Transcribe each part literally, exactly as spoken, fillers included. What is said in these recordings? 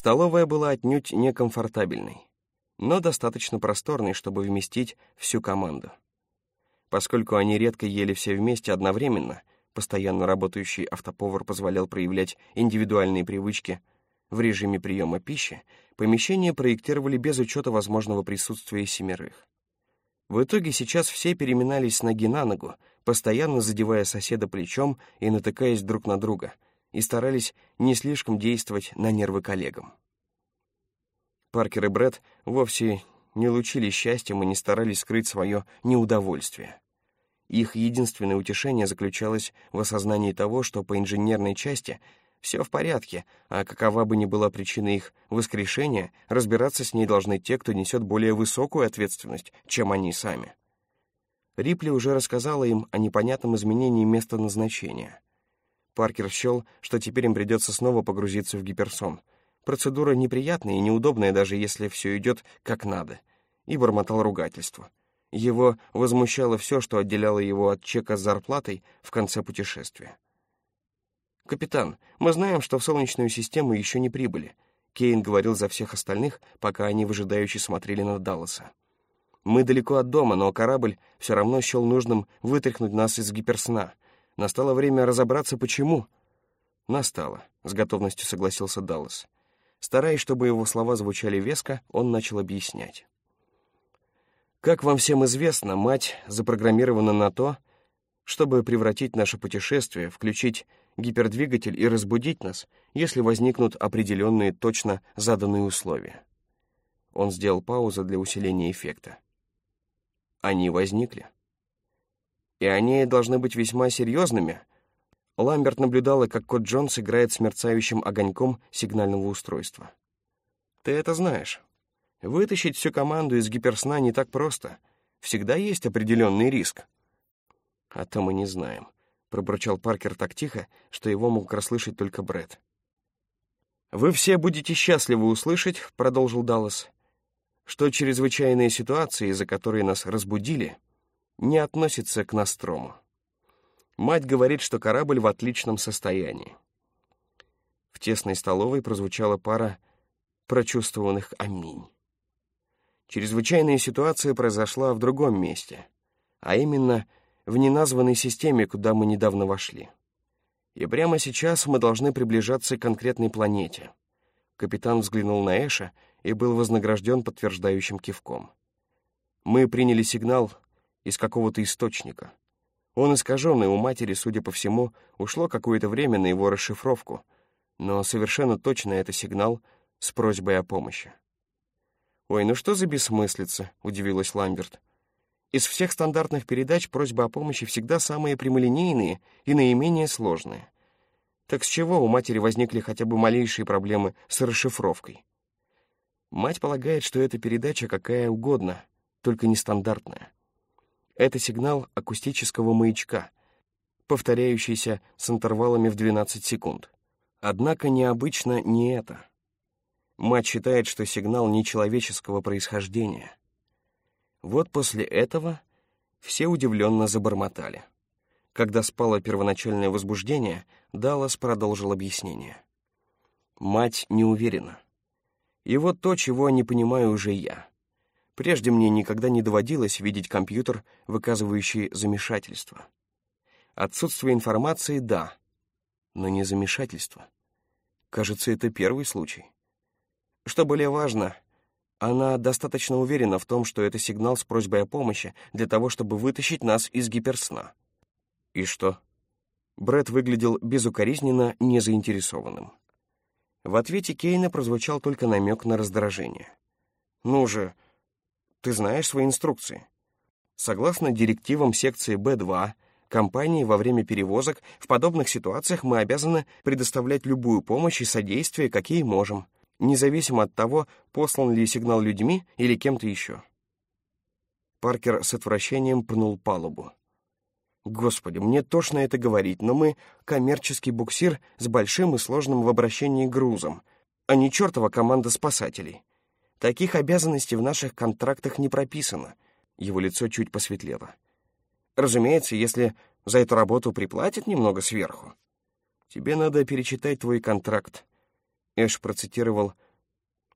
Столовая была отнюдь некомфортабельной, но достаточно просторной, чтобы вместить всю команду. Поскольку они редко ели все вместе одновременно, постоянно работающий автоповар позволял проявлять индивидуальные привычки в режиме приема пищи, помещение проектировали без учета возможного присутствия семерых. В итоге сейчас все переминались с ноги на ногу, постоянно задевая соседа плечом и натыкаясь друг на друга, и старались не слишком действовать на нервы коллегам. Паркер и Брэд вовсе не лучились счастьем и не старались скрыть свое неудовольствие. Их единственное утешение заключалось в осознании того, что по инженерной части все в порядке, а какова бы ни была причина их воскрешения, разбираться с ней должны те, кто несет более высокую ответственность, чем они сами. Рипли уже рассказала им о непонятном изменении места назначения. Паркер счел, что теперь им придется снова погрузиться в гиперсон. Процедура неприятная и неудобная, даже если все идет как надо, и бормотал ругательство. Его возмущало все, что отделяло его от чека с зарплатой в конце путешествия. «Капитан, мы знаем, что в Солнечную систему еще не прибыли», — Кейн говорил за всех остальных, пока они выжидающе смотрели на Далласа. «Мы далеко от дома, но корабль все равно счел нужным вытряхнуть нас из гиперсна. Настало время разобраться, почему». «Настало», — с готовностью согласился Даллас. Стараясь, чтобы его слова звучали веско, он начал объяснять. «Как вам всем известно, мать запрограммирована на то, чтобы превратить наше путешествие, включить гипердвигатель и разбудить нас, если возникнут определенные точно заданные условия». Он сделал паузу для усиления эффекта. Они возникли. И они должны быть весьма серьезными. Ламберт наблюдала, как кот Джонс играет с мерцающим огоньком сигнального устройства. «Ты это знаешь. Вытащить всю команду из гиперсна не так просто. Всегда есть определенный риск». «А то мы не знаем», — пробурчал Паркер так тихо, что его мог расслышать только Брэд. «Вы все будете счастливы услышать», — продолжил Даллас, «что чрезвычайные ситуации, из-за которые нас разбудили, не относятся к Нострому. Мать говорит, что корабль в отличном состоянии». В тесной столовой прозвучала пара прочувствованных «Аминь». Чрезвычайная ситуация произошла в другом месте, а именно в неназванной системе, куда мы недавно вошли. И прямо сейчас мы должны приближаться к конкретной планете. Капитан взглянул на Эша и был вознагражден подтверждающим кивком. Мы приняли сигнал из какого-то источника. Он искаженный, у матери, судя по всему, ушло какое-то время на его расшифровку, но совершенно точно это сигнал с просьбой о помощи. «Ой, ну что за бессмыслица?» — удивилась Ламберт. «Из всех стандартных передач просьбы о помощи всегда самые прямолинейные и наименее сложные. Так с чего у матери возникли хотя бы малейшие проблемы с расшифровкой? Мать полагает, что эта передача какая угодно, только нестандартная. Это сигнал акустического маячка, повторяющийся с интервалами в двенадцать секунд. Однако необычно не это. Мать считает, что сигнал нечеловеческого происхождения». Вот после этого все удивленно забормотали. Когда спало первоначальное возбуждение, Даллас продолжил объяснение. «Мать не уверена. И вот то, чего не понимаю уже я. Прежде мне никогда не доводилось видеть компьютер, выказывающий замешательство. Отсутствие информации — да, но не замешательство. Кажется, это первый случай. Что более важно, она достаточно уверена в том, что это сигнал с просьбой о помощи для того, чтобы вытащить нас из гиперсна». «И что?» Брэд выглядел безукоризненно незаинтересованным. В ответе Кейна прозвучал только намек на раздражение. «Ну же, ты знаешь свои инструкции. Согласно директивам секции Бэ два, компании во время перевозок, в подобных ситуациях мы обязаны предоставлять любую помощь и содействие, какие можем, независимо от того, послан ли сигнал людьми или кем-то еще». Паркер с отвращением пнул палубу. «Господи, мне тошно это говорить, но мы коммерческий буксир с большим и сложным в обращении грузом, а не чертова команда спасателей. Таких обязанностей в наших контрактах не прописано». Его лицо чуть посветлело. «Разумеется, если за эту работу приплатят немного сверху». «Тебе надо перечитать твой контракт». Эш процитировал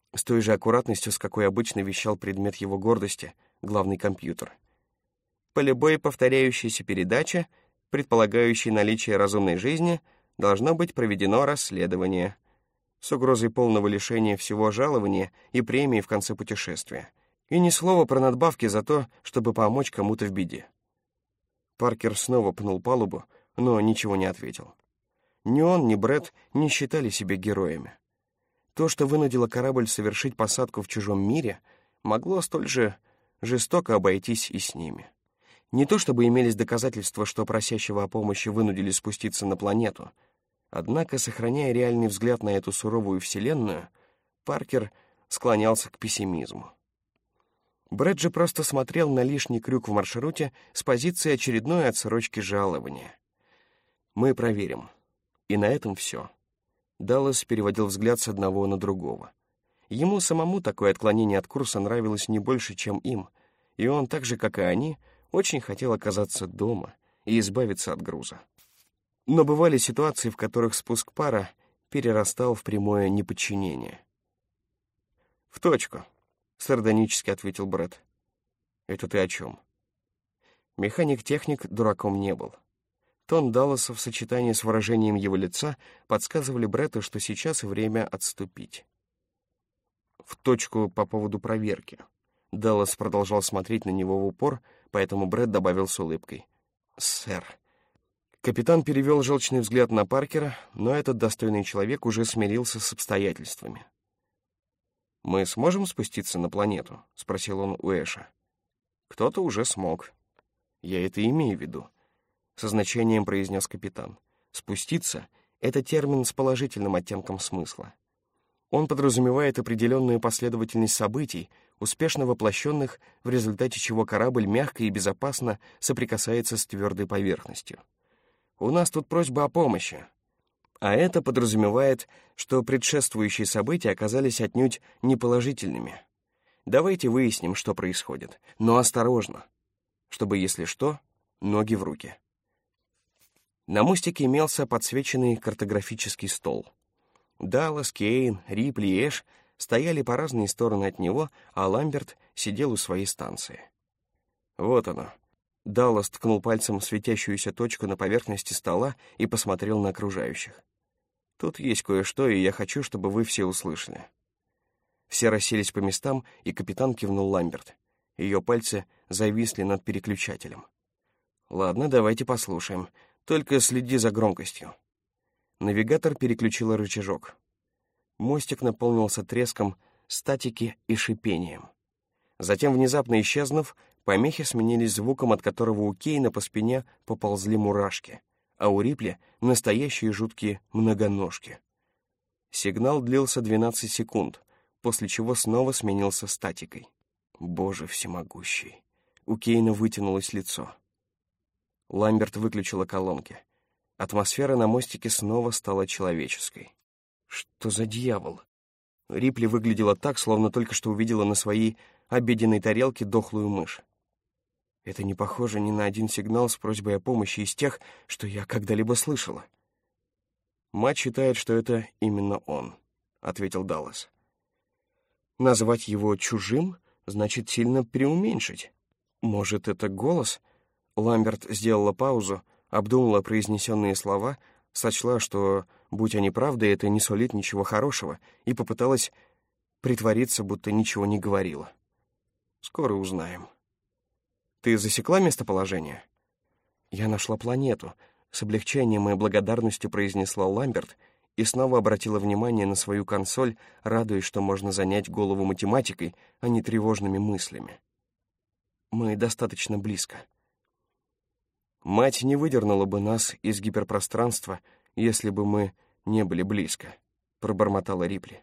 с той же аккуратностью, с какой обычно вещал предмет его гордости — главный компьютер. По любой повторяющейся передаче, предполагающей наличие разумной жизни, должно быть проведено расследование с угрозой полного лишения всего жалования и премии в конце путешествия. И ни слова про надбавки за то, чтобы помочь кому-то в беде. Паркер снова пнул палубу, но ничего не ответил. Ни он, ни Брэд не считали себя героями. То, что вынудило корабль совершить посадку в чужом мире, могло столь же жестоко обойтись и с ними. Не то чтобы имелись доказательства, что просящего о помощи вынудили спуститься на планету, однако, сохраняя реальный взгляд на эту суровую вселенную, Паркер склонялся к пессимизму. Брэд же просто смотрел на лишний крюк в маршруте с позиции очередной отсрочки жалования. «Мы проверим». И на этом все. Даллас переводил взгляд с одного на другого. Ему самому такое отклонение от курса нравилось не больше, чем им, и он, так же, как и они, очень хотел оказаться дома и избавиться от груза. Но бывали ситуации, в которых спуск пара перерастал в прямое неподчинение. «В точку», — сардонически ответил Брэд. «Это ты о чем?» Механик-техник дураком не был. Тон Далласа в сочетании с выражением его лица подсказывали Брэду, что сейчас время отступить. «В точку по поводу проверки». Даллас продолжал смотреть на него в упор, поэтому Брэд добавил с улыбкой: «Сэр». Капитан перевел желчный взгляд на Паркера, но этот достойный человек уже смирился с обстоятельствами. «Мы сможем спуститься на планету?» — спросил он у Эша. «Кто-то уже смог. Я это имею в виду», — со значением произнес капитан. «Спуститься — это термин с положительным оттенком смысла. Он подразумевает определенную последовательность событий, успешно воплощенных, в результате чего корабль мягко и безопасно соприкасается с твердой поверхностью. У нас тут просьба о помощи. А это подразумевает, что предшествующие события оказались отнюдь неположительными. Давайте выясним, что происходит, но осторожно, чтобы, если что, ноги в руки». На мостике имелся подсвеченный картографический стол. Даллас, Кейн, Рипли и Эш стояли по разные стороны от него, а Ламберт сидел у своей станции. «Вот оно». Даллас ткнул пальцем в светящуюся точку на поверхности стола и посмотрел на окружающих. «Тут есть кое-что, и я хочу, чтобы вы все услышали». Все расселись по местам, и капитан кивнул Ламберт. Ее пальцы зависли над переключателем. «Ладно, давайте послушаем. Только следи за громкостью». Навигатор переключил рычажок. Мостик наполнился треском статики и шипением. Затем, внезапно исчезнув, помехи сменились звуком, от которого у Кейна по спине поползли мурашки, а у Рипли — настоящие жуткие многоножки. Сигнал длился двенадцать секунд, после чего снова сменился статикой. Боже всемогущий! У Кейна вытянулось лицо. Ламберт выключила колонки. Атмосфера на мостике снова стала человеческой. Что за дьявол? Рипли выглядела так, словно только что увидела на своей обеденной тарелке дохлую мышь. Это не похоже ни на один сигнал с просьбой о помощи из тех, что я когда-либо слышала. «Мать считает, что это именно он», — ответил Даллас. «Назвать его чужим значит сильно преуменьшить. Может, это голос?» Ламберт сделала паузу, обдумала произнесенные слова, сочла, что, будь они правдой, это не сулит ничего хорошего, и попыталась притвориться, будто ничего не говорила. «Скоро узнаем». «Ты засекла местоположение?» «Я нашла планету», — с облегчением и благодарностью произнесла Ламберт и снова обратила внимание на свою консоль, радуясь, что можно занять голову математикой, а не тревожными мыслями. «Мы достаточно близко». «Мать не выдернула бы нас из гиперпространства, если бы мы не были близко», — пробормотала Рипли.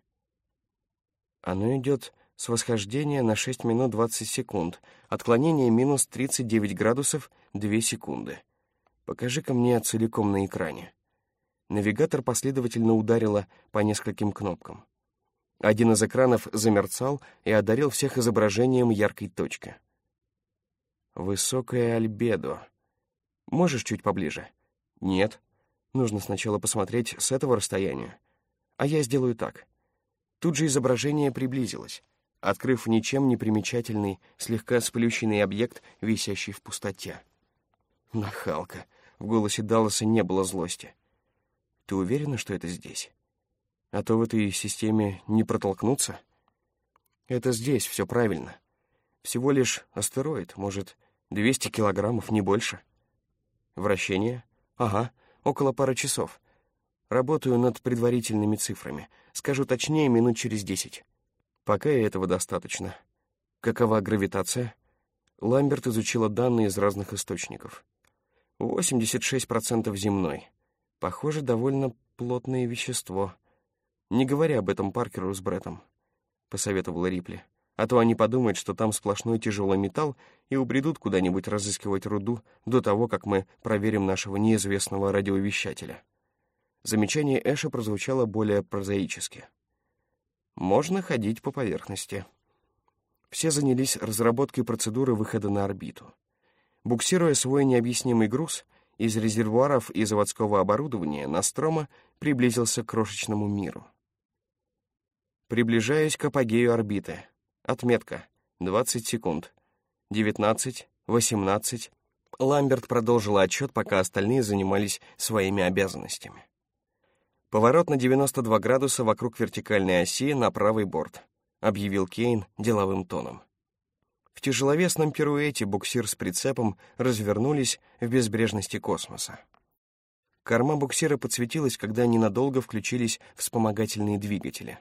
«Оно идет с восхождения на шесть минут двадцать секунд, отклонение минус тридцать девять градусов две секунды. Покажи-ка мне целиком на экране». Навигатор последовательно ударила по нескольким кнопкам. Один из экранов замерцал и одарил всех изображением яркой точки. «Высокое альбедо. Можешь чуть поближе?» «Нет. Нужно сначала посмотреть с этого расстояния. А я сделаю так. Тут же изображение приблизилось, открыв ничем не примечательный, слегка сплющенный объект, висящий в пустоте. «Нахалка!» — в голосе Далласа не было злости. «Ты уверена, что это здесь? А то в этой системе не протолкнуться?» «Это здесь, все правильно. Всего лишь астероид, может, двести килограммов, не больше. Вращение? Ага, около пары часов. Работаю над предварительными цифрами. Скажу точнее, минут через десять. Пока и этого достаточно. Какова гравитация?» Ламберт изучила данные из разных источников. восемьдесят шесть процентов земной. Похоже, довольно плотное вещество. «Не говори об этом Паркеру с Бреттом», — посоветовала Рипли. «А то они подумают, что там сплошной тяжелый металл, и убредут куда-нибудь разыскивать руду до того, как мы проверим нашего неизвестного радиовещателя». Замечание Эша прозвучало более прозаически. «Можно ходить по поверхности». Все занялись разработкой процедуры выхода на орбиту. Буксируя свой необъяснимый груз, из резервуаров и заводского оборудования Ностромо приблизился к крошечному миру. Приближаясь к апогею орбиты. Отметка — двадцать секунд. девятнадцать, восемнадцать. Ламберт продолжила отчет, пока остальные занимались своими обязанностями. «Поворот на девяносто два градуса вокруг вертикальной оси на правый борт», — объявил Кейн деловым тоном. В тяжеловесном пируэте буксир с прицепом развернулись в безбрежности космоса. Корма буксира подсветилась, когда ненадолго включились вспомогательные двигатели.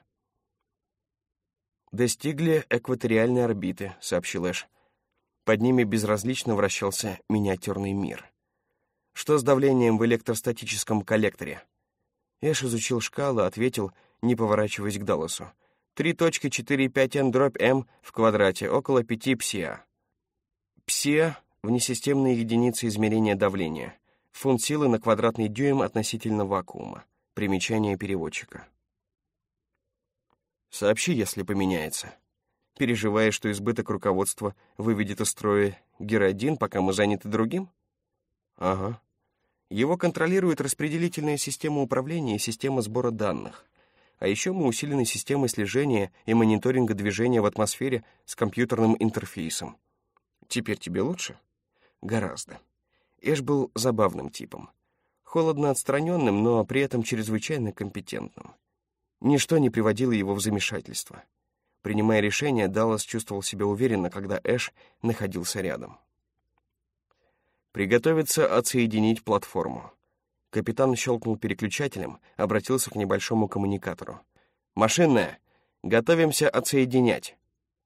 «Достигли экваториальной орбиты», — сообщил Эш. Под ними безразлично вращался миниатюрный мир. «Что с давлением в электростатическом коллекторе?» Эш изучил шкалу, ответил, не поворачиваясь к Далласу. три точка четыре пять эн дробь эм в квадрате, около пяти псиа. Псиа — внесистемные единицы измерения давления. Фунт силы на квадратный дюйм относительно вакуума. Примечание переводчика. «Сообщи, если поменяется. Переживаешь, что избыток руководства выведет из строя Гер один, пока мы заняты другим?» «Ага. Его контролирует распределительная система управления и система сбора данных. А еще мы усилены системой слежения и мониторинга движения в атмосфере с компьютерным интерфейсом. Теперь тебе лучше?» «Гораздо». Эш был забавным типом. Холодно отстраненным, но при этом чрезвычайно компетентным. Ничто не приводило его в замешательство. Принимая решение, Даллас чувствовал себя уверенно, когда Эш находился рядом. «Приготовиться отсоединить платформу». Капитан щелкнул переключателем, обратился к небольшому коммуникатору. «Машинная! Готовимся отсоединять!»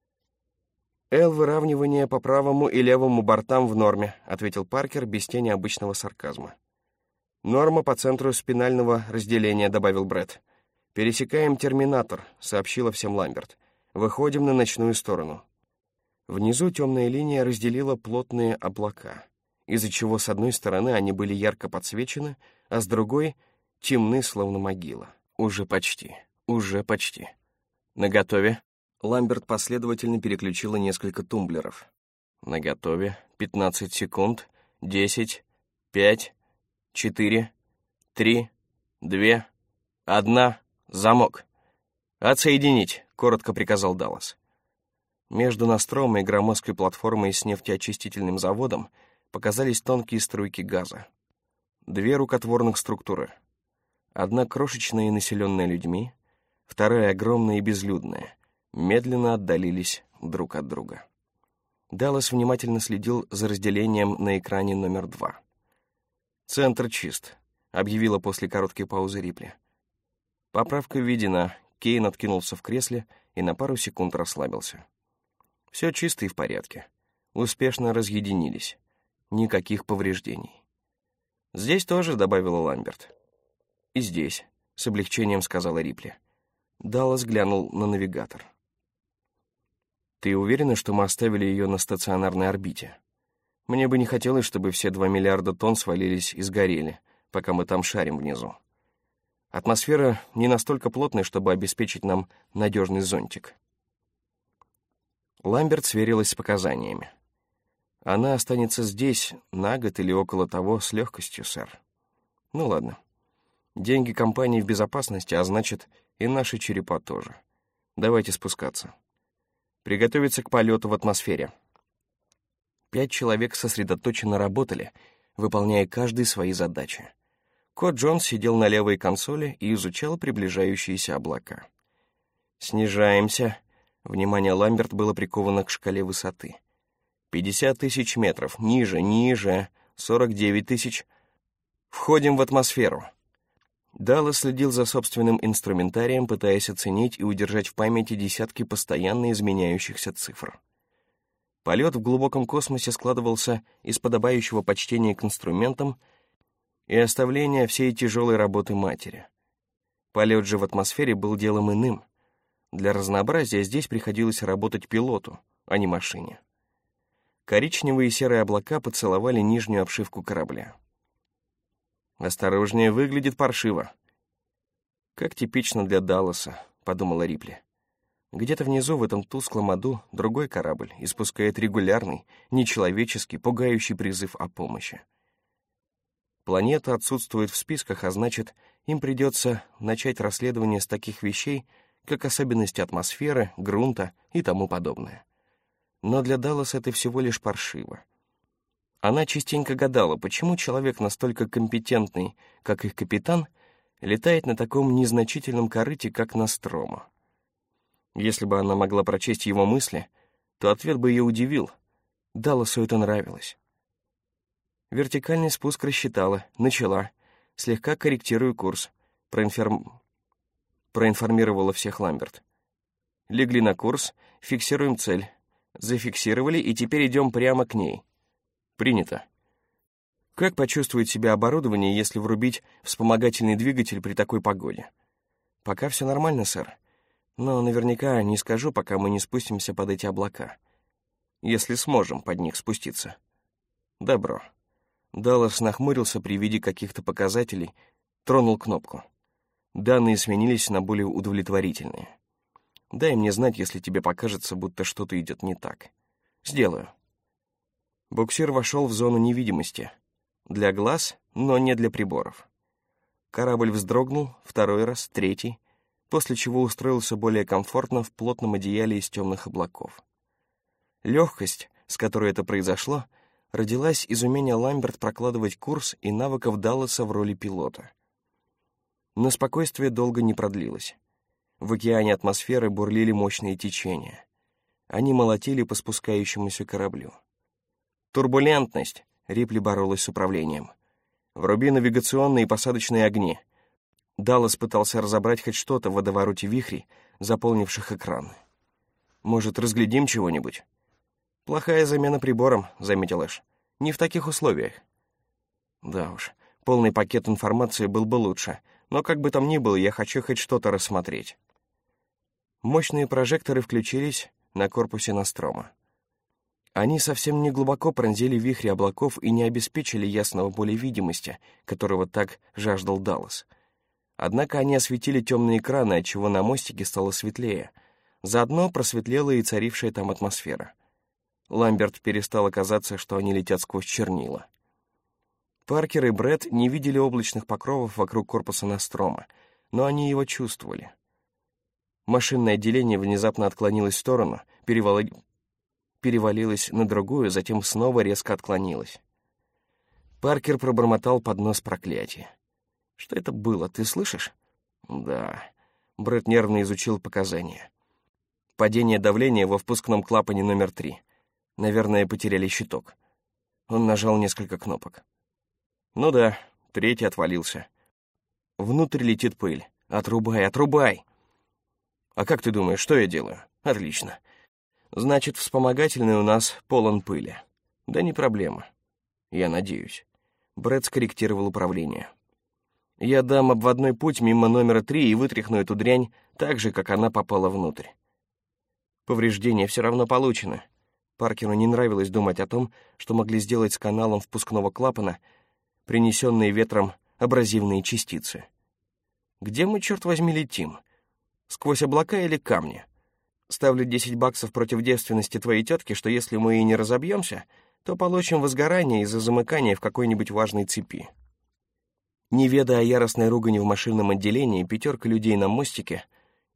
«Эл выравнивание по правому и левому бортам в норме», — ответил Паркер без тени обычного сарказма. «Норма по центру спинального разделения», — добавил Бретт. «Пересекаем терминатор», — сообщила всем Ламберт. «Выходим на ночную сторону». Внизу темная линия разделила плотные облака, из-за чего с одной стороны они были ярко подсвечены, а с другой — темны, словно могила. «Уже почти, уже почти. Наготове». Ламберт последовательно переключила несколько тумблеров. «Наготове. пятнадцать секунд. десять. пять. четыре. три. два. один. Замок. Отсоединить», — коротко приказал Даллас. Между Ностромой и громоздкой платформой с нефтеочистительным заводом показались тонкие струйки газа. Две рукотворных структуры. Одна крошечная и населенная людьми, вторая огромная и безлюдная, медленно отдалились друг от друга. Даллас внимательно следил за разделением на экране номер два. «Центр чист», — объявила после короткой паузы Рипли. Поправка введена. Кейн откинулся в кресле и на пару секунд расслабился. Все чисто и в порядке. Успешно разъединились. Никаких повреждений. «Здесь тоже», — добавила Ламберт. «И здесь», — с облегчением сказала Рипли. Даллас глянул на навигатор. «Ты уверена, что мы оставили ее на стационарной орбите? Мне бы не хотелось, чтобы все два миллиарда тонн свалились и сгорели, пока мы там шарим внизу. Атмосфера не настолько плотная, чтобы обеспечить нам надежный зонтик». Ламберт сверилась с показаниями. «Она останется здесь на год или около того с легкостью, сэр. Ну ладно. Деньги компании в безопасности, а значит, и наши черепа тоже. Давайте спускаться. Приготовиться к полету в атмосфере. Пять человек сосредоточенно работали, выполняя каждый свои задачи. Кот Джонс сидел на левой консоли и изучал приближающиеся облака. «Снижаемся». Внимание Ламберт было приковано к шкале высоты. «пятьдесят тысяч метров. Ниже, ниже. сорок девять тысяч. Входим в атмосферу». Даллас следил за собственным инструментарием, пытаясь оценить и удержать в памяти десятки постоянно изменяющихся цифр. Полет в глубоком космосе складывался из подобающего почтения к инструментам и оставления всей тяжелой работы матери. Полет же в атмосфере был делом иным. Для разнообразия здесь приходилось работать пилоту, а не машине. Коричневые и серые облака поцеловали нижнюю обшивку корабля. «Осторожнее, выглядит паршиво». «Как типично для Далласа», — подумала Рипли. Где-то внизу, в этом тусклом аду, другой корабль испускает регулярный, нечеловеческий, пугающий призыв о помощи. Планета отсутствует в списках, а значит, им придется начать расследование с таких вещей, как особенности атмосферы, грунта и тому подобное. Но для Далласа это всего лишь паршиво. Она частенько гадала, почему человек настолько компетентный, как их капитан, летает на таком незначительном корыте, как Ностромо. Если бы она могла прочесть его мысли, то ответ бы ее удивил. Далласу это нравилось. Вертикальный спуск рассчитала, начала, слегка корректирую курс, проинформ... проинформировала всех Ламберт. Легли на курс, фиксируем цель. Зафиксировали, и теперь идем прямо к ней. Принято. Как почувствует себя оборудование, если врубить вспомогательный двигатель при такой погоде? Пока все нормально, сэр. Но наверняка не скажу, пока мы не спустимся под эти облака. Если сможем под них спуститься. Добро. Даллас нахмурился при виде каких-то показателей, тронул кнопку. Данные сменились на более удовлетворительные. Дай мне знать, если тебе покажется, будто что-то идет не так. Сделаю. Буксир вошел в зону невидимости. Для глаз, но не для приборов. Корабль вздрогнул второй раз, третий, после чего устроился более комфортно в плотном одеяле из темных облаков. Легкость, с которой это произошло, родилась из умения Ламберт прокладывать курс и навыков Далласа в роли пилота. Но спокойствие долго не продлилось. В океане атмосферы бурлили мощные течения. Они молотили по спускающемуся кораблю. «Турбулентность!» — Рипли боролась с управлением. «Вруби навигационные и посадочные огни». Даллас пытался разобрать хоть что-то в водовороте вихрей, заполнивших экраны. «Может, разглядим чего-нибудь?» «Плохая замена прибором», — заметил Эш. «Не в таких условиях». «Да уж, полный пакет информации был бы лучше, но как бы там ни было, я хочу хоть что-то рассмотреть». Мощные прожекторы включились на корпусе Ностромо. Они совсем не глубоко пронзили вихри облаков и не обеспечили ясного поля видимости, которого так жаждал Даллас. Однако они осветили темные экраны, отчего на мостике стало светлее. Заодно просветлела и царившая там атмосфера. Ламберт перестало казаться, что они летят сквозь чернила. Паркер и Брэд не видели облачных покровов вокруг корпуса Ностромо, но они его чувствовали. Машинное отделение внезапно отклонилось в сторону, перевал... перевалилось на другую, затем снова резко отклонилось. Паркер пробормотал под нос проклятие. «Что это было, ты слышишь?» «Да». Брэд нервно изучил показания. Падение давления во впускном клапане номер три. Наверное, потеряли щиток. Он нажал несколько кнопок. «Ну да, третий отвалился. Внутрь летит пыль. Отрубай, отрубай!» «А как ты думаешь, что я делаю?» «Отлично. Значит, вспомогательный у нас полон пыли. Да не проблема. Я надеюсь». Брэд скорректировал управление. «Я дам обводной путь мимо номера три и вытряхну эту дрянь так же, как она попала внутрь». Повреждения все равно получены. Паркеру не нравилось думать о том, что могли сделать с каналом впускного клапана принесенные ветром абразивные частицы. «Где мы, черт возьми, летим? Сквозь облака или камни? Ставлю десять баксов против девственности твоей тетки, что если мы и не разобьемся, то получим возгорание из-за замыкания в какой-нибудь важной цепи». Не ведая о яростной ругани в машинном отделении, пятерка людей на мостике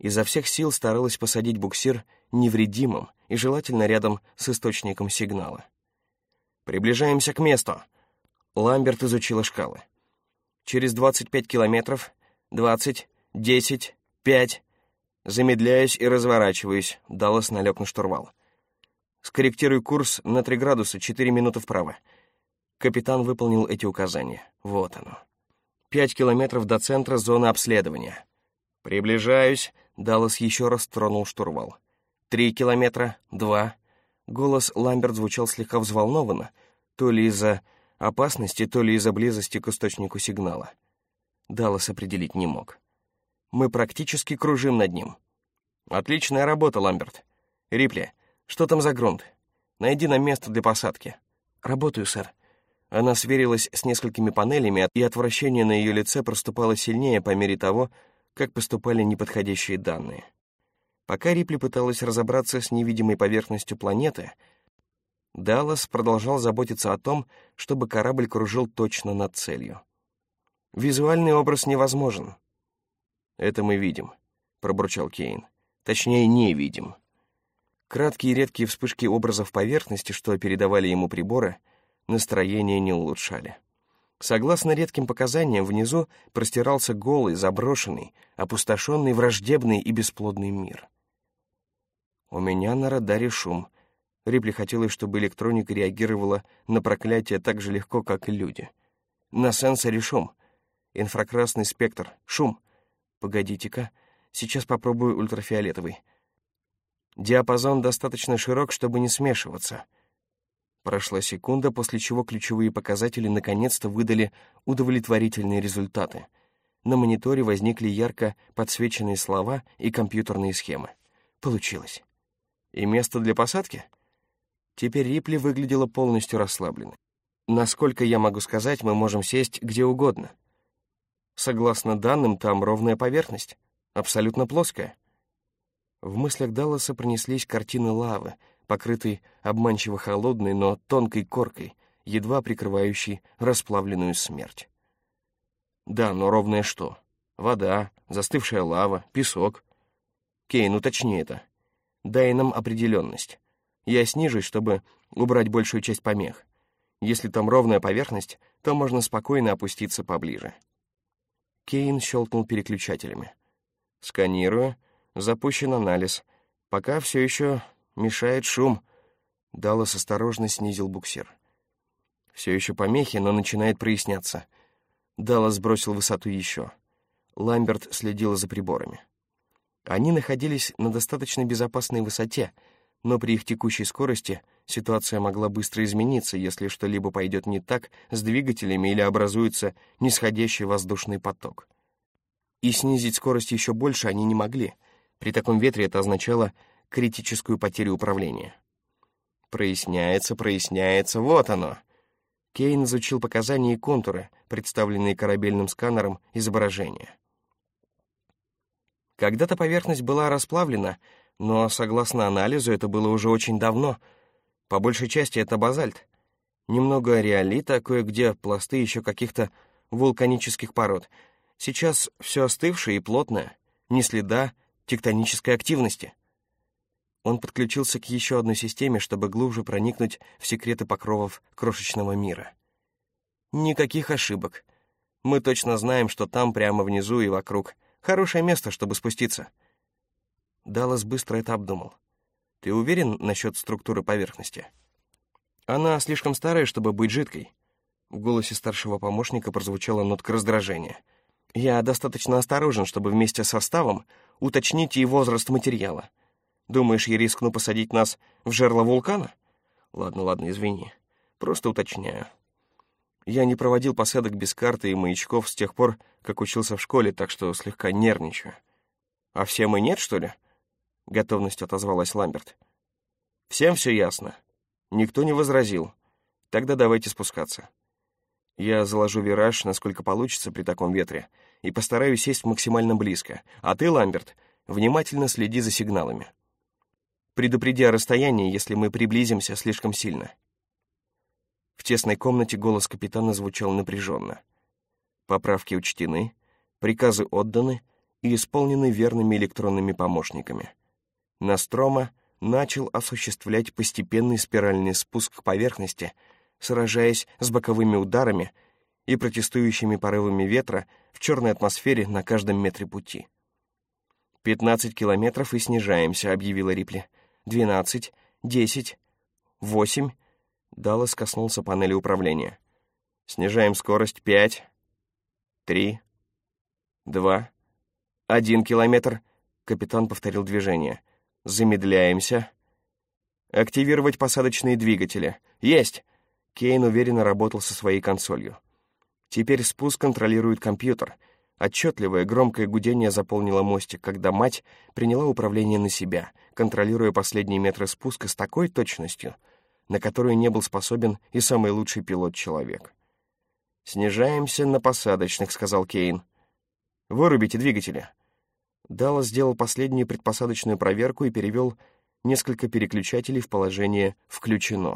изо всех сил старалась посадить буксир невредимым и желательно рядом с источником сигнала. «Приближаемся к месту!» Ламберт изучила шкалы. «Через двадцать пять километров, двадцать, десять, пять...» Замедляюсь и разворачиваюсь, Даллас налег на штурвал. «Скорректируй курс на три градуса, четыре минуты вправо». Капитан выполнил эти указания. Вот оно. Пять километров до центра зоны обследования. «Приближаюсь», — Даллас еще раз тронул штурвал. «Три километра, два». Голос Ламберт звучал слегка взволнованно, то ли из-за опасности, то ли из-за близости к источнику сигнала. Даллас определить не мог. «Мы практически кружим над ним». «Отличная работа, Ламберт. Рипли, что там за грунт? Найди нам место для посадки». «Работаю, сэр». Она сверилась с несколькими панелями, и отвращение на ее лице проступало сильнее по мере того, как поступали неподходящие данные. Пока Рипли пыталась разобраться с невидимой поверхностью планеты, Даллас продолжал заботиться о том, чтобы корабль кружил точно над целью. «Визуальный образ невозможен». «Это мы видим», — пробурчал Кейн. «Точнее, не видим». Краткие и редкие вспышки образов поверхности, что передавали ему приборы, настроение не улучшали. Согласно редким показаниям, внизу простирался голый, заброшенный, опустошенный, враждебный и бесплодный мир. «У меня на радаре шум». Рипли хотелось, чтобы электроника реагировала на проклятие так же легко, как и люди. «На сенсоре шум. Инфракрасный спектр. Шум. Погодите-ка, сейчас попробую ультрафиолетовый. Диапазон достаточно широк, чтобы не смешиваться». Прошла секунда, после чего ключевые показатели наконец-то выдали удовлетворительные результаты. На мониторе возникли ярко подсвеченные слова и компьютерные схемы. Получилось. И место для посадки? Теперь Рипли выглядела полностью расслабленной. Насколько я могу сказать, мы можем сесть где угодно. Согласно данным, там ровная поверхность, абсолютно плоская. В мыслях Далласа пронеслись картины лавы, покрытой обманчиво холодной, но тонкой коркой, едва прикрывающей расплавленную смерть. Да, но ровное что? Вода, застывшая лава, песок. Кейн, уточни это. Дай нам определенность. Я снижусь, чтобы убрать большую часть помех. Если там ровная поверхность, то можно спокойно опуститься поближе. Кейн щелкнул переключателями. Сканирую. Запущен анализ. Пока все еще мешает шум. Даллас осторожно снизил буксир. Все еще помехи, но начинает проясняться. Даллас сбросил высоту еще. Ламберт следила за приборами. Они находились на достаточно безопасной высоте, но при их текущей скорости ситуация могла быстро измениться, если что-либо пойдет не так с двигателями или образуется нисходящий воздушный поток. И снизить скорость еще больше они не могли. При таком ветре это означало критическую потерю управления. Проясняется, проясняется, вот оно. Кейн изучил показания и контуры, представленные корабельным сканером изображения. Когда-то поверхность была расплавлена, но, согласно анализу, это было уже очень давно. По большей части это базальт. Немного реолита, кое-где пласты еще каких-то вулканических пород. Сейчас все остывшее и плотное, ни следа тектонической активности. Он подключился к еще одной системе, чтобы глубже проникнуть в секреты покровов крошечного мира. Никаких ошибок. Мы точно знаем, что там, прямо внизу и вокруг, хорошее место, чтобы спуститься. Даллас быстро это обдумал. Ты уверен насчет структуры поверхности? Она слишком старая, чтобы быть жидкой. В голосе старшего помощника прозвучала нотка раздражения. Я достаточно осторожен, чтобы вместе с составом уточнить и возраст материала. Думаешь, я рискну посадить нас в жерло вулкана? Ладно, ладно, извини. Просто уточняю. Я не проводил посадок без карты и маячков с тех пор, как учился в школе, так что слегка нервничаю. А всем и нет, что ли? Готовностью отозвалась Ламберт. Всем все ясно. Никто не возразил. Тогда давайте спускаться. Я заложу вираж, насколько получится при таком ветре, и постараюсь сесть максимально близко. А ты, Ламберт, внимательно следи за сигналами. Предупреди о расстоянии, если мы приблизимся слишком сильно. В тесной комнате голос капитана звучал напряженно. Поправки учтены, приказы отданы, и исполнены верными электронными помощниками. Ностромо начал осуществлять постепенный спиральный спуск к поверхности, сражаясь с боковыми ударами и протестующими порывами ветра в черной атмосфере на каждом метре пути. «Пятнадцать километров и снижаемся», — объявила Рипли. «Двенадцать, десять, восемь...» Даллас коснулся панели управления. «Снижаем скорость. Пять, три, два, один километр». Капитан повторил движение. «Замедляемся. Активировать посадочные двигатели. Есть!» Кейн уверенно работал со своей консолью. Теперь спуск контролирует компьютер. Отчетливое громкое гудение заполнило мостик, когда мать приняла управление на себя, контролируя последние метры спуска с такой точностью, на которую не был способен и самый лучший пилот-человек. «Снижаемся на посадочных», — сказал Кейн. «Вырубите двигатели». Даллас сделал последнюю предпосадочную проверку и перевел несколько переключателей в положение «включено».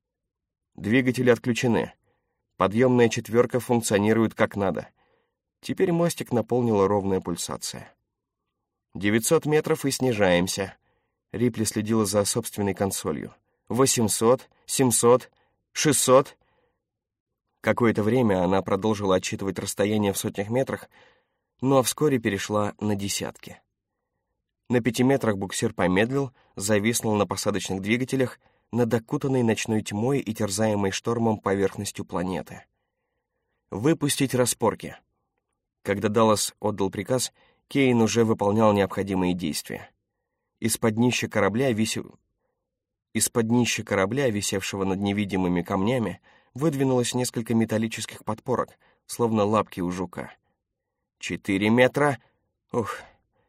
Двигатели отключены. Подъемная четверка функционирует как надо. Теперь мостик наполнила ровная пульсация. девятьсот метров и снижаемся. Рипли следила за собственной консолью. восемьсот, семьсот, шестьсот. Какое-то время она продолжила отсчитывать расстояние в сотнях метрах, но вскоре перешла на десятки. На пяти метрах буксир помедлил, зависнул на посадочных двигателях над окутанной ночной тьмой и терзаемой штормом поверхностью планеты. «Выпустить распорки». Когда Даллас отдал приказ, Кейн уже выполнял необходимые действия. Из-под днища корабля, висел... Из-под днища корабля, висевшего над невидимыми камнями, выдвинулось несколько металлических подпорок, словно лапки у жука. «Четыре метра!» Ух!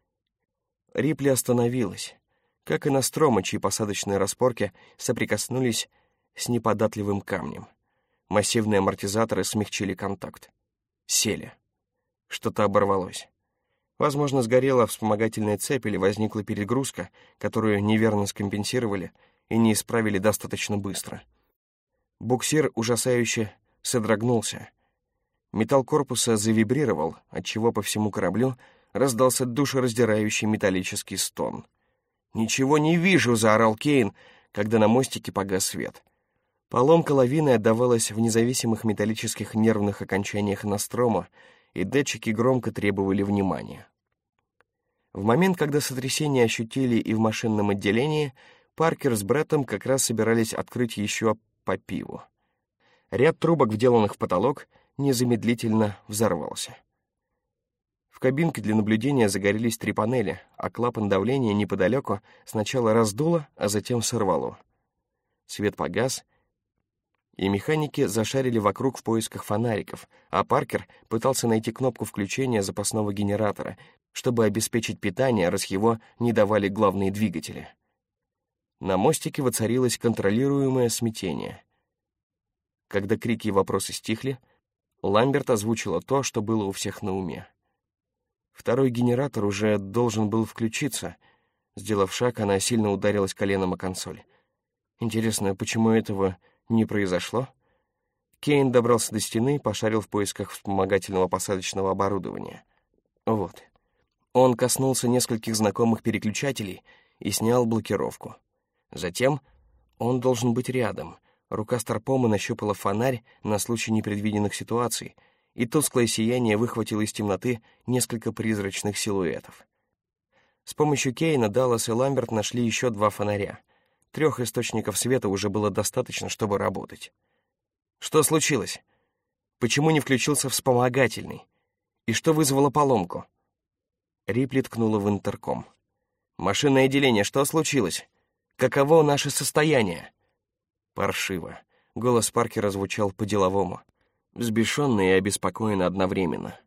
Рипли остановилась, как и Ностромо, чьи посадочные распорки соприкоснулись с неподатливым камнем. Массивные амортизаторы смягчили контакт. Сели. Что-то оборвалось. Возможно, сгорела вспомогательная цепь или возникла перегрузка, которую неверно скомпенсировали и не исправили достаточно быстро. Буксир ужасающе содрогнулся. Металл корпуса завибрировал, отчего по всему кораблю раздался душераздирающий металлический стон. «Ничего не вижу!» — заорал Кейн, когда на мостике погас свет. Поломка лавины отдавалась в независимых металлических нервных окончаниях Ностромо, и датчики громко требовали внимания. В момент, когда сотрясение ощутили и в машинном отделении, Паркер с Бреттом как раз собирались открыть еще по пиву. Ряд трубок, вделанных в потолок, незамедлительно взорвался. В кабинке для наблюдения загорелись три панели, а клапан давления неподалеку сначала раздуло, а затем сорвало. Свет погас, и механики зашарили вокруг в поисках фонариков, а Паркер пытался найти кнопку включения запасного генератора, чтобы обеспечить питание, раз его не давали главные двигатели. На мостике воцарилось контролируемое смятение. Когда крики и вопросы стихли, Ламберт озвучила то, что было у всех на уме. Второй генератор уже должен был включиться. Сделав шаг, она сильно ударилась коленом о консоль. Интересно, почему этого не произошло? Кейн добрался до стены, пошарил в поисках вспомогательного посадочного оборудования. Вот. Он коснулся нескольких знакомых переключателей и снял блокировку. Затем он должен быть рядом. Рука Старпома нащупала фонарь на случай непредвиденных ситуаций, и тусклое сияние выхватило из темноты несколько призрачных силуэтов. С помощью Кейна Даллас и Ламберт нашли еще два фонаря. Трех источников света уже было достаточно, чтобы работать. Что случилось? Почему не включился вспомогательный? И что вызвало поломку? Рипли ткнула в интерком. «Машинное отделение, что случилось? Каково наше состояние?» «Паршиво». Голос Паркера звучал по-деловому, взбешенно и обеспокоенно одновременно.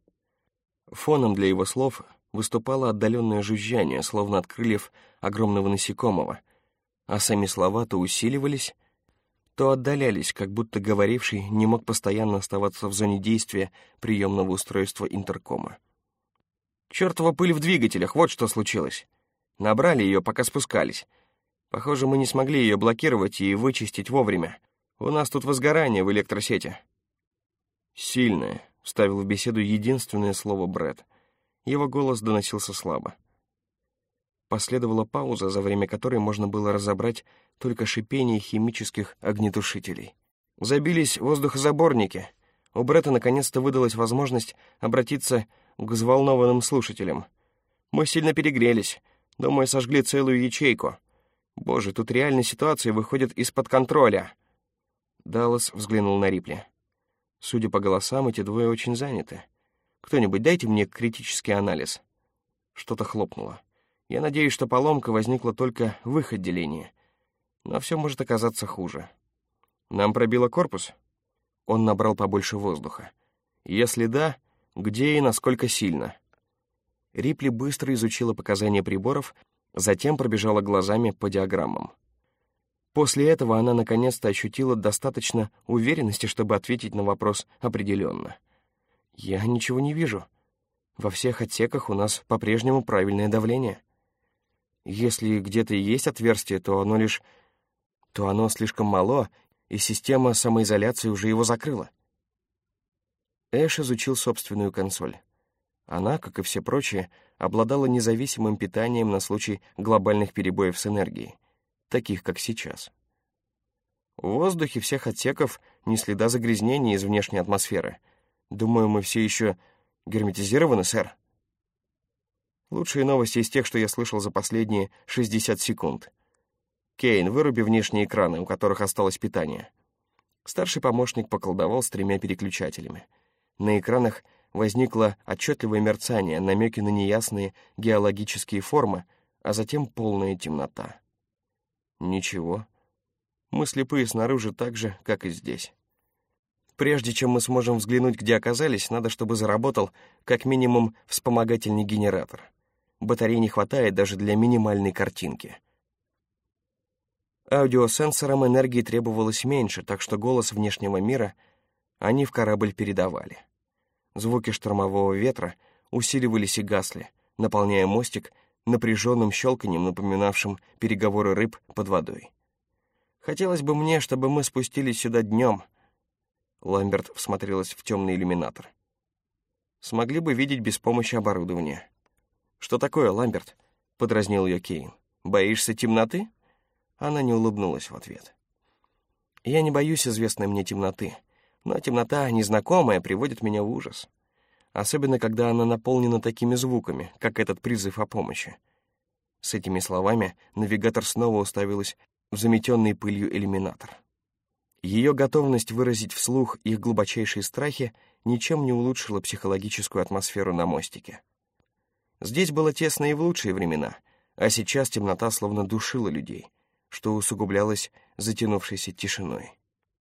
Фоном для его слов выступало отдаленное жужжание, словно от крыльев огромного насекомого, а сами слова то усиливались, то отдалялись, как будто говоривший не мог постоянно оставаться в зоне действия приемного устройства интеркома. «Чёртова пыль в двигателях, вот что случилось. Набрали ее, пока спускались. Похоже, мы не смогли ее блокировать и вычистить вовремя. У нас тут возгорание в электросети». «Сильное», — вставил в беседу единственное слово Брэд. Его голос доносился слабо. Последовала пауза, за время которой можно было разобрать только шипение химических огнетушителей. Забились воздухозаборники. У Бретта наконец-то выдалась возможность обратиться к взволнованным слушателям. «Мы сильно перегрелись. Думаю, сожгли целую ячейку. Боже, тут реальная ситуация выходит из-под контроля». Даллас взглянул на Рипли. Судя по голосам, эти двое очень заняты. «Кто-нибудь дайте мне критический анализ». Что-то хлопнуло. Я надеюсь, что поломка возникла только в их отделении. Но все может оказаться хуже. Нам пробило корпус? Он набрал побольше воздуха. Если да, где и насколько сильно? Рипли быстро изучила показания приборов, затем пробежала глазами по диаграммам. После этого она наконец-то ощутила достаточно уверенности, чтобы ответить на вопрос определенно. «Я ничего не вижу. Во всех отсеках у нас по-прежнему правильное давление. Если где-то и есть отверстие, то оно лишь... то оно слишком мало, и система самоизоляции уже его закрыла». Эш изучил собственную консоль. Она, как и все прочие, обладала независимым питанием на случай глобальных перебоев с энергией, таких как сейчас. В воздухе всех отсеков ни следа загрязнения из внешней атмосферы. Думаю, мы все еще герметизированы, сэр. Лучшие новости из тех, что я слышал за последние шестьдесят секунд. Кейн, выруби внешние экраны, у которых осталось питание. Старший помощник поколдовал с тремя переключателями. На экранах возникло отчетливое мерцание, намеки на неясные геологические формы, а затем полная темнота. Ничего. Мы слепые снаружи так же, как и здесь. Прежде чем мы сможем взглянуть, где оказались, надо, чтобы заработал как минимум вспомогательный генератор. Батарей не хватает даже для минимальной картинки. Аудиосенсорам энергии требовалось меньше, так что голос внешнего мира они в корабль передавали. Звуки штормового ветра усиливались и гасли, наполняя мостик напряженным щелканьем, напоминавшим переговоры рыб под водой. «Хотелось бы мне, чтобы мы спустились сюда днем». Ламберт всмотрелась в темный иллюминатор. «Смогли бы видеть без помощи оборудования». «Что такое, Ламберт?» — подразнил ее Кейн. «Боишься темноты?» Она не улыбнулась в ответ. «Я не боюсь известной мне темноты, но темнота незнакомая приводит меня в ужас. Особенно, когда она наполнена такими звуками, как этот призыв о помощи». С этими словами навигатор снова уставилась в заметенный пылью иллюминатор. Ее готовность выразить вслух их глубочайшие страхи ничем не улучшила психологическую атмосферу на мостике. Здесь было тесно и в лучшие времена, а сейчас темнота словно душила людей, что усугублялось затянувшейся тишиной.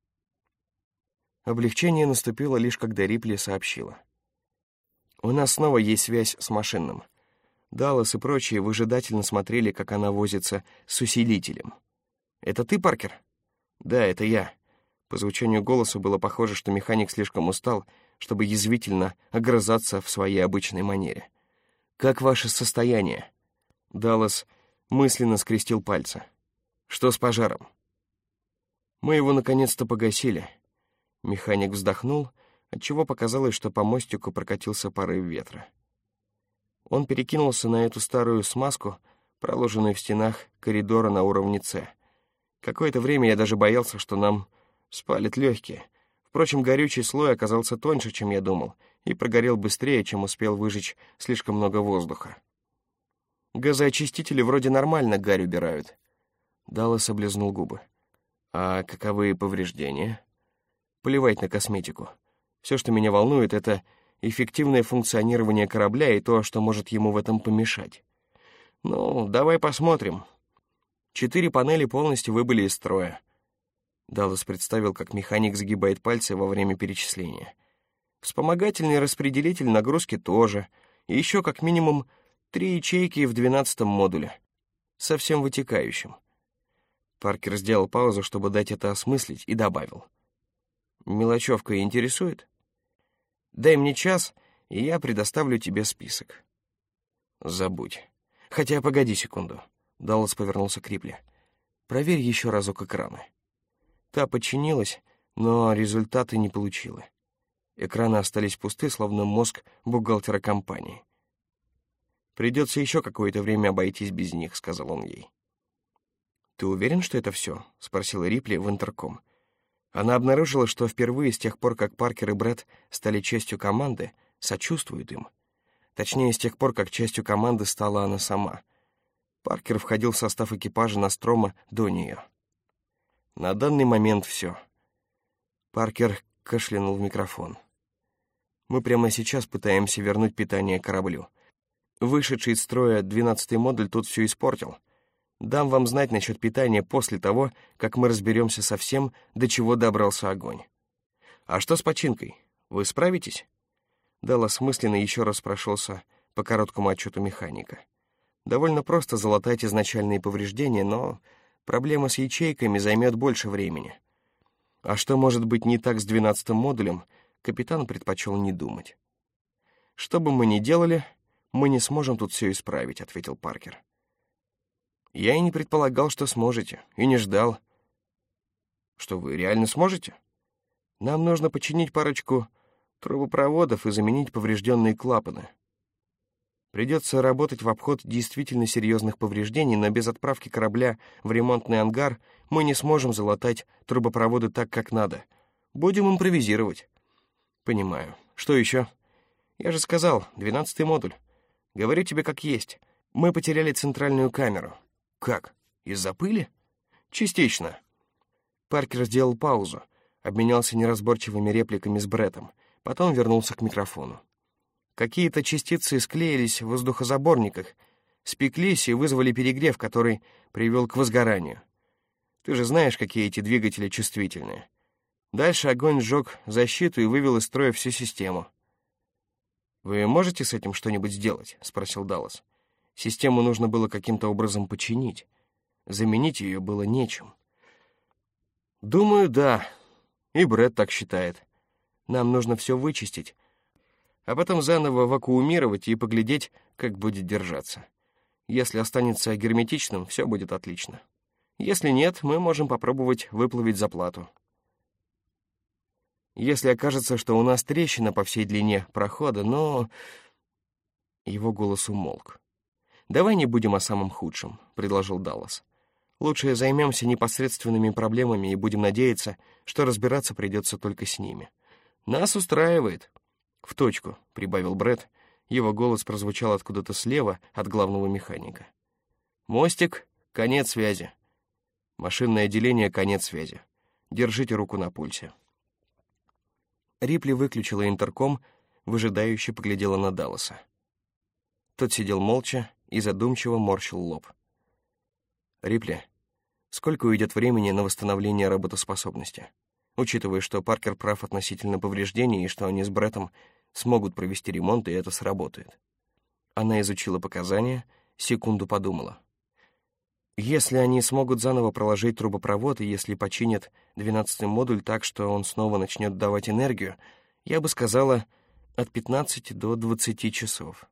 Облегчение наступило лишь когда Рипли сообщила. «У нас снова есть связь с машинным». Даллас и прочие выжидательно смотрели, как она возится с усилителем. «Это ты, Паркер?» «Да, это я». По звучанию голоса было похоже, что механик слишком устал, чтобы язвительно огрызаться в своей обычной манере. «Как ваше состояние?» Даллас мысленно скрестил пальцы. «Что с пожаром?» «Мы его наконец-то погасили». Механик вздохнул, отчего показалось, что по мостику прокатился порыв ветра. Он перекинулся на эту старую смазку, проложенную в стенах коридора на уровне С. Какое-то время я даже боялся, что нам спалит легкие. Впрочем, горючий слой оказался тоньше, чем я думал, и прогорел быстрее, чем успел выжечь слишком много воздуха. Газоочистители вроде нормально гарь убирают. Даллас облизнул губы. А каковы повреждения? Плевать на косметику. Все, что меня волнует, это эффективное функционирование корабля и то, что может ему в этом помешать. Ну, давай посмотрим. Четыре панели полностью выбыли из строя. Даллас представил, как механик загибает пальцы во время перечисления. Вспомогательный распределитель нагрузки тоже. И еще как минимум три ячейки в двенадцатом модуле. Совсем вытекающим. Паркер сделал паузу, чтобы дать это осмыслить, и добавил. «Мелочевка интересует? Дай мне час, и я предоставлю тебе список». «Забудь. Хотя, погоди секунду». Даллас повернулся к Рипли. «Проверь еще разок экраны». Та подчинилась, но результаты не получила. Экраны остались пусты, словно мозг бухгалтера компании. «Придется еще какое-то время обойтись без них», — сказал он ей. «Ты уверен, что это все?» — спросила Рипли в интерком. Она обнаружила, что впервые с тех пор, как Паркер и Брэд стали частью команды, сочувствует им. Точнее, с тех пор, как частью команды стала она сама. Паркер входил в состав экипажа Нострома до нее. На данный момент все. Паркер кашлянул в микрофон. «Мы прямо сейчас пытаемся вернуть питание кораблю. Вышедший из строя двенадцатый модуль тут все испортил. Дам вам знать насчет питания после того, как мы разберемся со всем, до чего добрался огонь. А что с починкой? Вы справитесь?» Даллас мысленно еще раз прошелся по короткому отчету механика. Довольно просто залатать изначальные повреждения, но проблема с ячейками займет больше времени. А что может быть не так с двенадцатым модулем, капитан предпочел не думать. «Что бы мы ни делали, мы не сможем тут все исправить», — ответил Паркер. «Я и не предполагал, что сможете, и не ждал». «Что, вы реально сможете? Нам нужно починить парочку трубопроводов и заменить поврежденные клапаны. Придется работать в обход действительно серьезных повреждений, но без отправки корабля в ремонтный ангар мы не сможем залатать трубопроводы так, как надо. Будем импровизировать». «Понимаю. Что еще?» «Я же сказал, двенадцатый модуль. Говорю тебе как есть. Мы потеряли центральную камеру». «Как? Из-за пыли?» «Частично». Паркер сделал паузу, обменялся неразборчивыми репликами с Бреттом, потом вернулся к микрофону. Какие-то частицы склеились в воздухозаборниках, спеклись и вызвали перегрев, который привел к возгоранию. Ты же знаешь, какие эти двигатели чувствительные. Дальше огонь сжег защиту и вывел из строя всю систему. «Вы можете с этим что-нибудь сделать?» — спросил Даллас. Систему нужно было каким-то образом починить. Заменить ее было нечем. «Думаю, да. И Брэд так считает. Нам нужно все вычистить, а потом заново вакуумировать и поглядеть, как будет держаться. Если останется герметичным, все будет отлично. Если нет, мы можем попробовать выплавить заплату. Если окажется, что у нас трещина по всей длине прохода, но...» Его голос умолк. «Давай не будем о самом худшем», — предложил Даллас. «Лучше займемся непосредственными проблемами и будем надеяться, что разбираться придется только с ними. Нас устраивает». «В точку», — прибавил Брэд. Его голос прозвучал откуда-то слева от главного механика. «Мостик, конец связи. Машинное отделение, конец связи. Держите руку на пульсе». Рипли выключила интерком, выжидающе поглядела на Далласа. Тот сидел молча и задумчиво морщил лоб. «Рипли, сколько уйдет времени на восстановление работоспособности, учитывая, что Паркер прав относительно повреждений и что они с Бреттом смогут провести ремонт, и это сработает?» Она изучила показания, секунду подумала. «Если они смогут заново проложить трубопровод, и если починят двенадцатый модуль так, что он снова начнет давать энергию, я бы сказала, от пятнадцати до двадцати часов.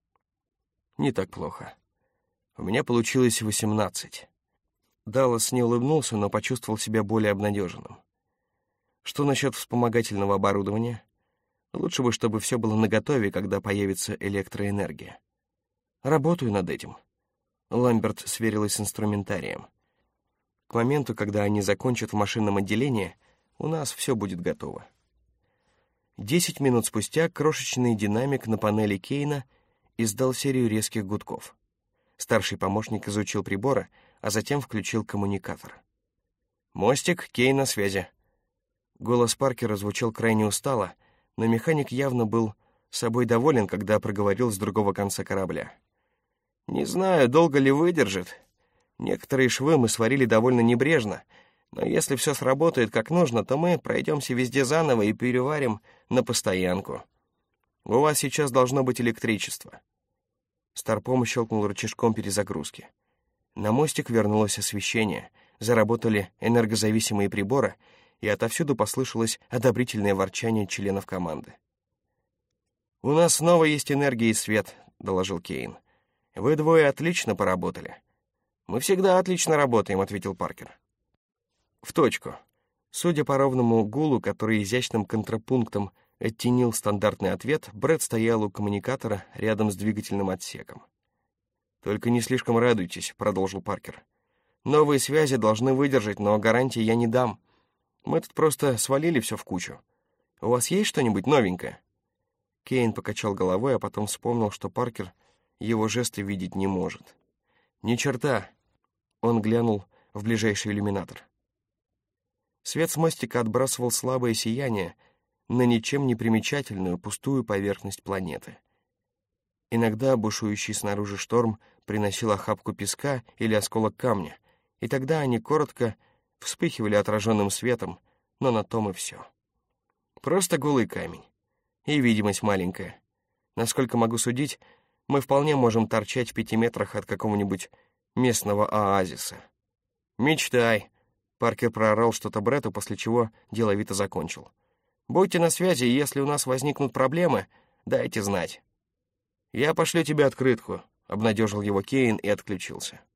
Не так плохо. У меня получилось восемнадцать». Даллас не улыбнулся, но почувствовал себя более обнадеженным. «Что насчет вспомогательного оборудования? Лучше бы, чтобы все было наготове, когда появится электроэнергия». «Работаю над этим». Ламберт сверилась с инструментарием. «К моменту, когда они закончат в машинном отделении, у нас все будет готово». Десять минут спустя крошечный динамик на панели Кейна издал серию резких гудков. Старший помощник изучил приборы, а затем включил коммуникатор. «Мостик, Кейн на связи». Голос Паркера звучал крайне устало, но механик явно был собой доволен, когда проговорил с другого конца корабля. «Не знаю, долго ли выдержит. Некоторые швы мы сварили довольно небрежно, но если все сработает как нужно, то мы пройдемся везде заново и переварим на постоянку. У вас сейчас должно быть электричество». Старпом щелкнул рычажком перезагрузки. На мостик вернулось освещение, заработали энергозависимые приборы, и отовсюду послышалось одобрительное ворчание членов команды. «У нас снова есть энергия и свет», — доложил Кейн. «Вы двое отлично поработали». «Мы всегда отлично работаем», — ответил Паркер. «В точку». Судя по ровному гулу, который изящным контрапунктом Оттенил стандартный ответ, Брэд стоял у коммуникатора рядом с двигательным отсеком. «Только не слишком радуйтесь», — продолжил Паркер. «Новые связи должны выдержать, но гарантии я не дам. Мы тут просто свалили все в кучу. У вас есть что-нибудь новенькое?» Кейн покачал головой, а потом вспомнил, что Паркер его жесты видеть не может. «Ни черта!» — он глянул в ближайший иллюминатор. Свет с мостика отбрасывал слабое сияние на ничем не примечательную пустую поверхность планеты. Иногда бушующий снаружи шторм приносил охапку песка или осколок камня, и тогда они коротко вспыхивали отраженным светом, но на том и все. Просто голый камень. И видимость маленькая. Насколько могу судить, мы вполне можем торчать в пяти метрах от какого-нибудь местного оазиса. «Мечтай!» — Паркер проорал что-то Бретту, после чего деловито закончил. «Будьте на связи, и если у нас возникнут проблемы, дайте знать». «Я пошлю тебе открытку», — обнадежил его Кейн и отключился.